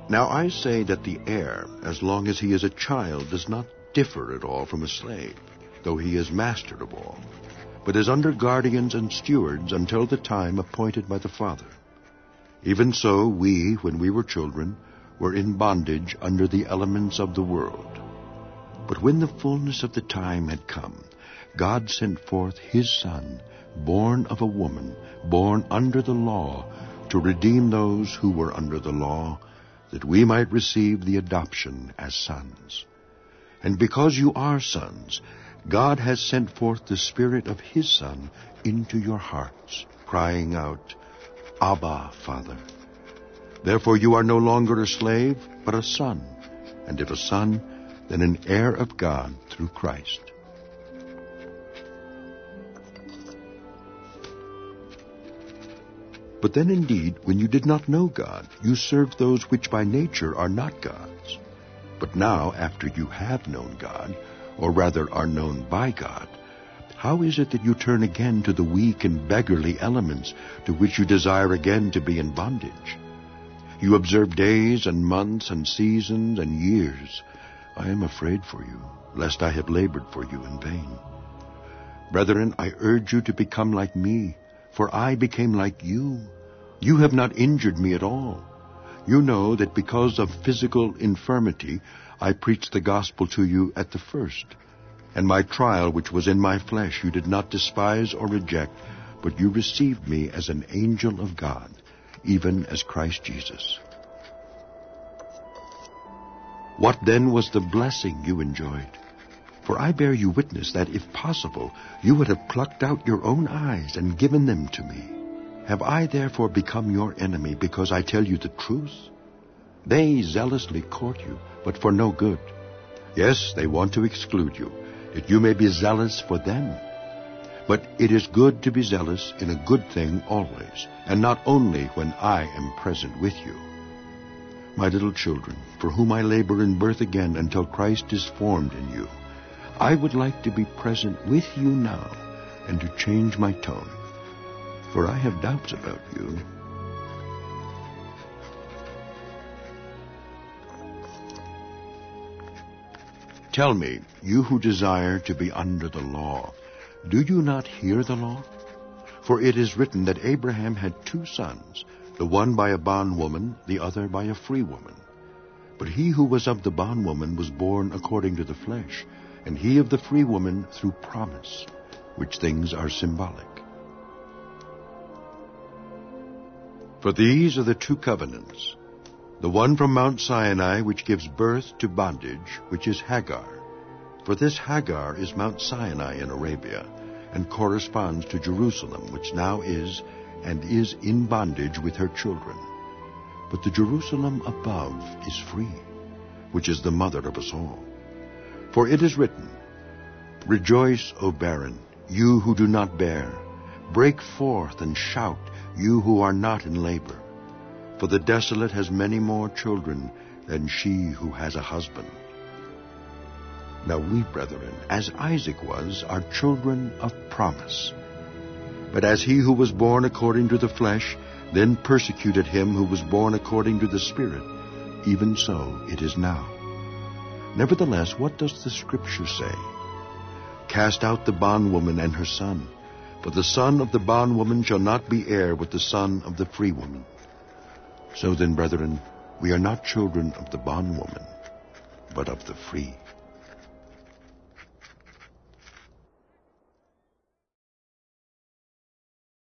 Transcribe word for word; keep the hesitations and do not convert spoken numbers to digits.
Now I say that the heir, as long as he is a child, does not differ at all from a slave, though he is master of all, but is under guardians and stewards until the time appointed by the Father. Even so, we, when we were children, were in bondage under the elements of the world. But when the fullness of the time had come, God sent forth his Son, born of a woman, born under the law, to redeem those who were under the law, that we might receive the adoption as sons. And because you are sons, God has sent forth the Spirit of his Son into your hearts, crying out, Abba, Father. Therefore you are no longer a slave, but a son, and if a son, then an heir of God through Christ. But then indeed, when you did not know God, you served those which by nature are not God's. But now, after you have known God, or rather are known by God, how is it that you turn again to the weak and beggarly elements to which you desire again to be in bondage? You observe days and months and seasons and years. I am afraid for you, lest I have labored for you in vain. Brethren, I urge you to become like me, for I became like you. You have not injured me at all. You know that because of physical infirmity, I preached the gospel to you at the first. And my trial, which was in my flesh, you did not despise or reject, but you received me as an angel of God, even as Christ Jesus. What then was the blessing you enjoyed? For I bear you witness that, if possible, you would have plucked out your own eyes and given them to me. Have I therefore become your enemy because I tell you the truth? They zealously court you, but for no good. Yes, they want to exclude you, that you may be zealous for them. But it is good to be zealous in a good thing always, and not only when I am present with you. My little children, for whom I labor in birth again until Christ is formed in you, I would like to be present with you now and to change my tone, for I have doubts about you. Tell me, you who desire to be under the law, do you not hear the law? For it is written that Abraham had two sons, the one by a bondwoman, the other by a free woman. But he who was of the bondwoman was born according to the flesh, and he of the free woman through promise, which things are symbolic. For these are the two covenants, the one from Mount Sinai, which gives birth to bondage, which is Hagar. For this Hagar is Mount Sinai in Arabia, and corresponds to Jerusalem, which now is and is in bondage with her children. But the Jerusalem above is free, which is the mother of us all. For it is written, Rejoice, O barren, you who do not bear. Break forth and shout, you who are not in labor. For the desolate has many more children than she who has a husband. Now we, brethren, as Isaac was, are children of promise. But as he who was born according to the flesh then persecuted him who was born according to the Spirit, even so it is now. Nevertheless, what does the Scripture say? Cast out the bondwoman and her son, for the son of the bondwoman shall not be heir with the son of the free woman. So then, brethren, we are not children of the bondwoman, but of the free.